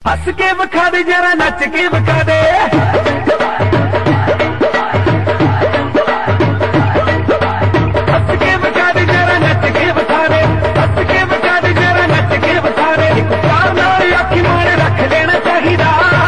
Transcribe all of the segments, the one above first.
हस के विखा दे जरा नच के विखा दे हस के विखा दे जरा नच के विखा दे हस के विखा दे जरा नच के विखा दे एक प्यार नाल अखी मारे रख लेना चाहिदा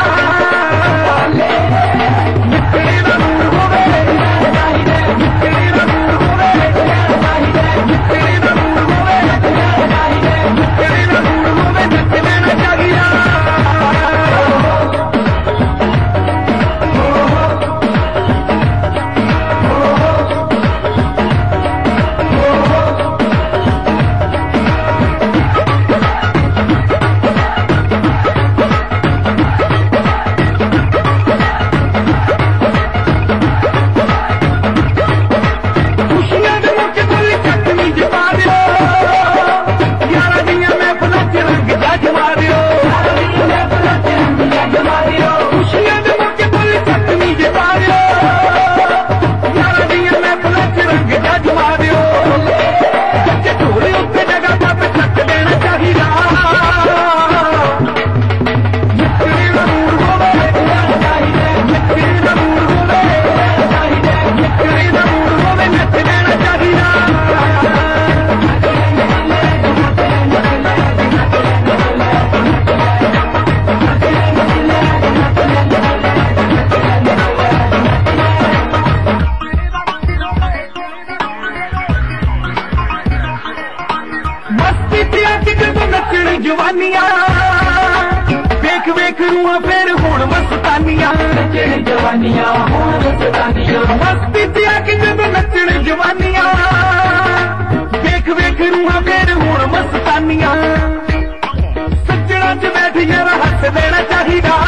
जवानियां वेख वेख रूआ फिर हुण मस्तानियां नचण जवानियां हुण मस्तानियां मस्ती ते आके जदों नचण जवानियां वेख वेख रूआ फिर हुण मस्तानियां सज्जणा च बैठ जरा हस देना चाहिदा